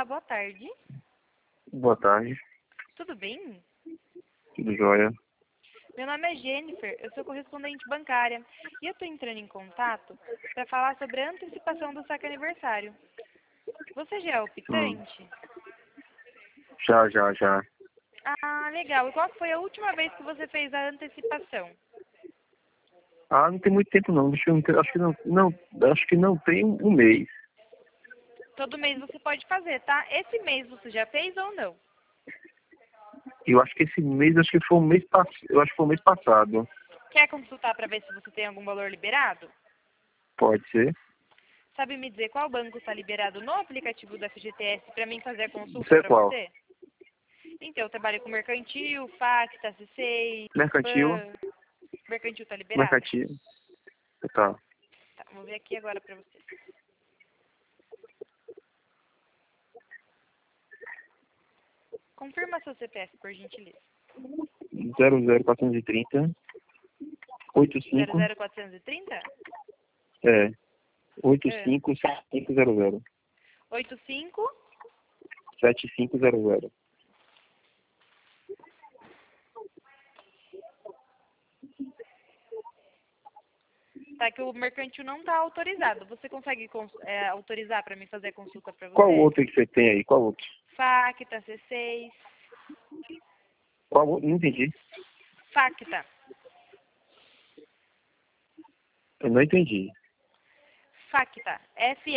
Olá, boa tarde. Boa tarde, Tudo bem? tudo jóia. Meu nome é Jennifer, eu sou correspondente bancária e eu estou entrando em contato para falar sobre a antecipação do saque aniversário. Você já é optante? Já. Ah, legal. E qual foi a última vez que você fez a antecipação? Ah, não tem muito tempo não. Acho que não tem um mês. Todo mês você pode fazer, tá? Esse mês você já fez ou não? Eu acho que esse mês, acho que foi eu acho que foi o mês passado. Quer consultar para ver se você tem algum valor liberado? Pode ser. Sabe me dizer qual banco está liberado no aplicativo da FGTS para mim fazer a consulta Você é para qual? você? Então, eu trabalho com Mercantil, Facta, C6, Mercantil? PAN. Mercantil está liberado? Mercantil. Tá. Tá, vou ver aqui agora para você. Confirma seu CPF, por gentileza. 00430 85 00430? 85 85? 7500. Tá que o Mercantil não está autorizado. Você consegue autorizar para mim fazer a consulta para Qual você? outro que você tem aí? Qual outro? Facta, C6. Qual outro? Não entendi. Facta. Eu não entendi. Facta.